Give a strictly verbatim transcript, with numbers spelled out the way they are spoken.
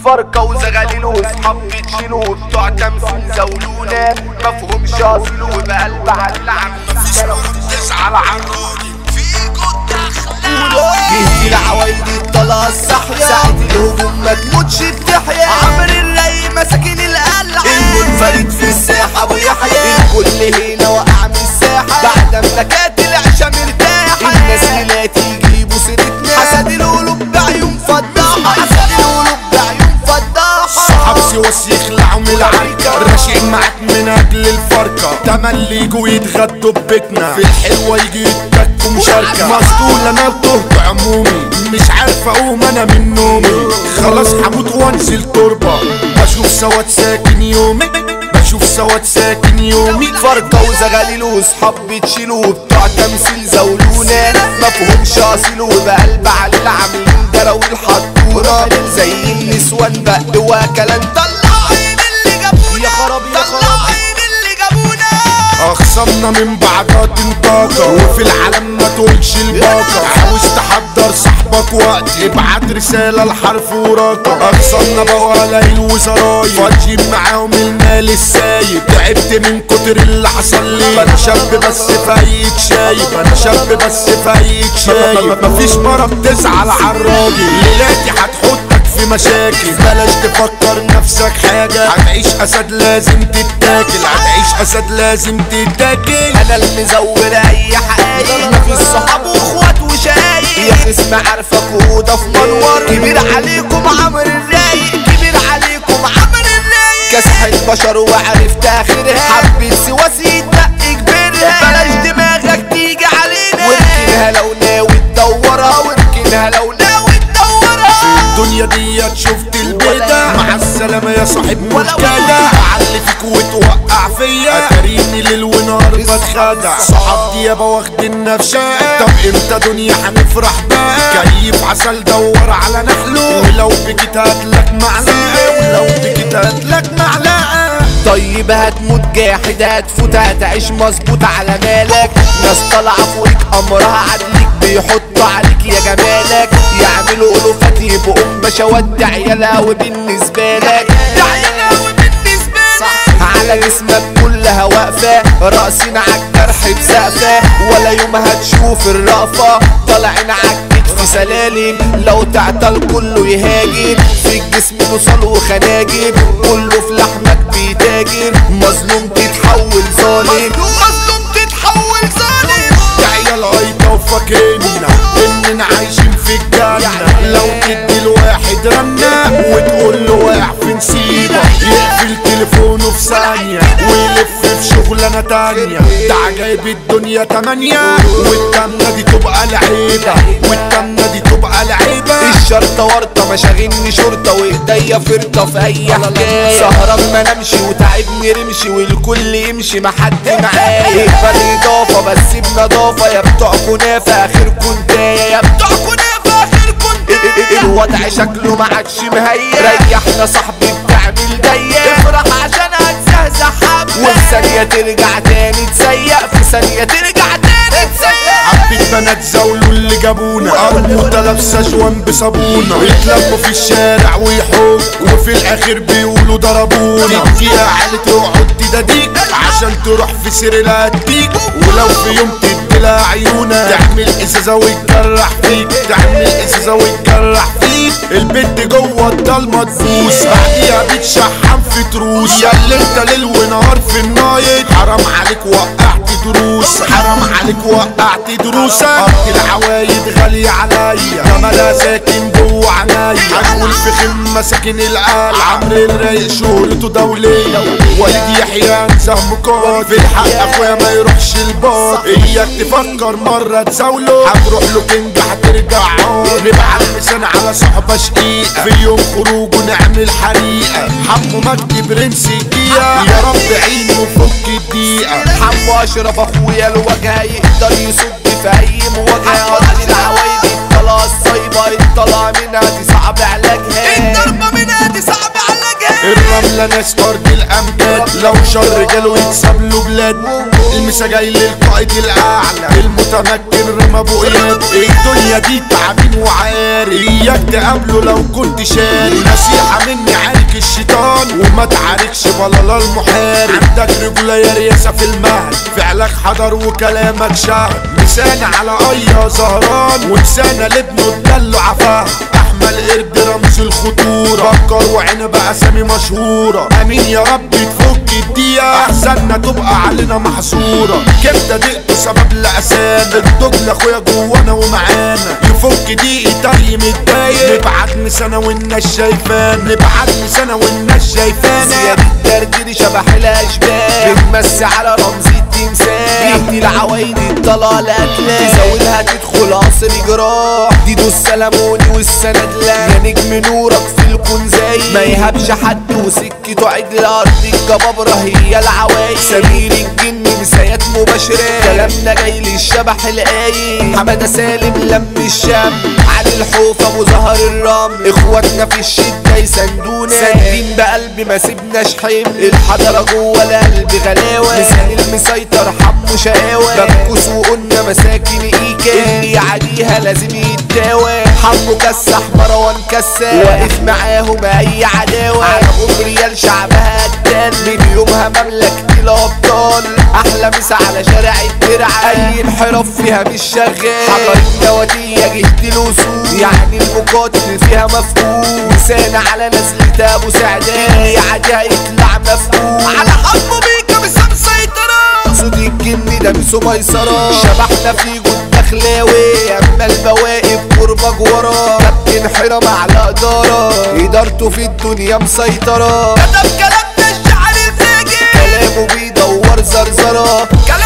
فرقة وزغاليل وصحاب بتشيلوا وبتوع تمثيل زولونا مفهومش اصيل وبقلب على اللعب تزعل على الراجل فيكو جهدي العوايدي الطلقة الصحية ساعة الهجوم ما تموتش بتحيا عمر الراي مساكين القلعة المنفرد في الساحة ابو يحيى الكل هنا وقع من الساحة بعد ما كانت العشا مرتاحة الناس اللي تيجيبوا سيرتنا حسد القلوب بعيون فضاحة حسد القلوب بعيون فضاحة صحاب سواس يخلعوا من العركة راشقين معاك من اجل الفرقة تملي يجوا يتغدوا ببيتنا في الحلوة يجي يتكوا مشاركة مسطول انا وتهت عمومي مش عارف اقوم انا من نومي خلاص هموت وانزل تربة بشوف سواد ساكن يومي بشوف سواد ساكن يومي فرقة وزغاليل وصحاب بتشيلوا وبتوع تمثيل زولونا مفهومش اصيل وبقلب على العاملين دراويل حطونا زي النسوان بقوا كلام طلعين اللي جابونا يا خرابي يا طلعين اللي جابونا اخصمنا من بعضها تنطاقة وفي العالم ما تقولش الباقة عاوز تحضر صاحبك وقت ابعت رسالة الحرف وراقة اخصمنا بقى ليل وزرايب فاضيين معاهم المال السايب تعبت من كتر اللي حصل لي انا شاب بس فايق شايب انا شاب بس فايق شايب مفيش مرة بتزعل عالراجل ليلاتي هتحطك في مشاكل بلاش تفكر نفسك حاجة هتعيش اسد لازم تتاكل هتعيش اسد لازم تتاكل انا المزور اي حقايق مفيش صحاب واخوات وشايق يا خصم عارفك وده في منور كبير عليكم عمر الرايق كبير عليكم عمر الرايق كاسحة بشر وعرفت اخرها حبيت سواسي يتنقي كبرها بلاش دماغك تيجي علينا واركنها لو ناوي تدورها واركنها لو ناوي تدورها الدنيا ديت شفت البيضة مع السلامة يا صاحب مشكلة اعلي فيك وتوقع فيا اتريني ليل ونهار بتخدع صحاب ديابة واخدين نفشاء طب امتى دنيا هنفرح بقى كيف عسل دور على نحله ولو بكيت هاتلك معلقة ولو بكيت هاتلك معلقة طيب هتموت جاحد هتفوت هتعيش مظبوط على مالك ناس طالعة فوقك امرها عدلك بيحطوا عليك يا جمالك يعملوا الوفات يبقوا ام بشوات عيالها وبالنسبة لك عيالها وبالنسبة لك على جسمك كلها واقفة راسين عالجرح بسقفة ولا يوم هتشوف الرأفة طالعين عالكتف سلالم لو تعطل كله يهاجر في الجسم نصل وخناجر كله في لحمك بيتاجر مظلوم تتحول ظالم مظلوم تتحول ظالم يا عيال هايطة وفاكرنا اننا عايشين في الجنة لو تدي الواحد رنة وتقول له واقع في نسيبة يقفل تليفونه في ثانية ويلف في شغلانة تانية ده عجايب الدنيا تمانية والتامنة دي تبقى لعيبة والتامنة دي تبقى لعيبة الشرطة ورطة مشاغلني شرطة وايديا فرطة في اي حكاية سهران ما نمشي وتعبني رمشي والكل يمشي ما حد معايا اقبل اضافة بس بنضافة يا بتوع كنافة اخركم انتايا يا بتوع كنافة اخركم انتايا الوضع شكله ما عادش مهيأ ريحنا صاحبي بتعمل ضيق افرح عشان هتزهزح حبة وفي ثانية ترجع تاني تسيق في ثانية ترجع تاني تسيق حبيت بنات زولوا اللي جابونا قرموطة لابسة جوان بصابونة يتلموا في الشارع ويحوك وفي الاخر بيقولوا ضربونا فيها عيلة اقعد تداديك عشان تروح في سير هتديك ولو في يوم تدي لها عيونة تعمل ازازة ويتجرح فيك تعمل ازازة ويتجرح فيك البنت جوه الضلمة تبوس بعديها بتشحم في تروس يا اللي انت ليل ونهار في النايت حرام عليك وقعت دروس حرام عليك وقعت دروسك ارض العوايد غالية عليا جمالها ساكن جوه عنايا هنقول في خمة ساكن القلب عمرو الرايق شهرته دولية والد يحيى نزه مقاد في الحق اخويا ما يروحش البار اياك تفكر مرة تزاوله هتروح له كنج هترجع عار نبقى المسان على صحبة شقيقة في يوم خروج ونعمل حريقة حمو مجدي برنس الجية يا رب عيني وفك الدقيقة حمو اشرف اخويا الوجه يقدر يصد في اي مواجهة قصدي العوايد الطلعة الصايبة الطلعة منها دي صعب علاجها الضربة منها دي صعب علاجها الرملة احلى ناس ارض الامجاد، لو شر جاله يكسب له بلاد. المسا جاي للقائد الاعلى المتمكن رمى ابو اياد، الدنيا دي تعبين وعارف اياك تقابله لو كنت شاري. نصيحة مني عارك الشيطان وما تعاركش بلالا المحارب، عندك رجولة يا رياسة في المهد، فعلك حضر وكلامك شهد. لسانة على اي زهران ولسانة لابنه الدلع فهد، احمل قرد رمز الخطورة، بكر وعنب اسامي مشهورة. امين يا رب تفك الدقيقة، احزاننا تبقى علينا محظورة. كبدة دقته سبب لأسانا، الدجل اخويا جوانا ومعانا، يفك دقيقي طري متضايق، نبعت مسانة والناس شايفانا، نبعت مسانة والناس شايفانا. زياد الدرديري شبح الاشباح، بتمسي على رمز التمساح، بيدي العوايد الضلال اتلاف، تزاولها تدخل قصر جراح. ديدو السلموني والسند لا، يا نجم نورك في الكون زي ما يهبش حد وسكته عدل. ارض الجبابرة هي العوايد، سمير الجن مسايات مباشرة، كلامنا جاي للشبح القايم. حمادة سالم لم الشام، علي الحوفة ابو زهر الرمل، اخواتنا في الشدة يساندونا، ساندين بقلب ما سيبناش حمل. الحضرة جوه القلب غلاوة، لسان المسيطر حمو شقاوة، بكوس وقلنا مساكن ايكا، اللي يعديها لازم يتداوى. حمو كسح مروان كساح، واقف معاهم اي عداوة، على ام ريال شعبها قتال، من يومها مملكة الابطال. احلى مسا على شارع الترعة، اي انحراف فيها مش شغال، حضر النواتية جهد الوصول، يعني المقاتل فيها مفقود. لسانة على نزلة ابو سعدان، اللي يعديها يطلع مفقود، على حمو بيكا مسا مسيطرة. صوت الجن ده مسو ميسرة، شبحنا في جود دخلاوي، اما البواقي بقربك ورا، كابتن حرام على ادارة، ادارته في الدنيا مسيطرة. كتب كلام الشعر الفاجر، كلامه بيدور زرزرة.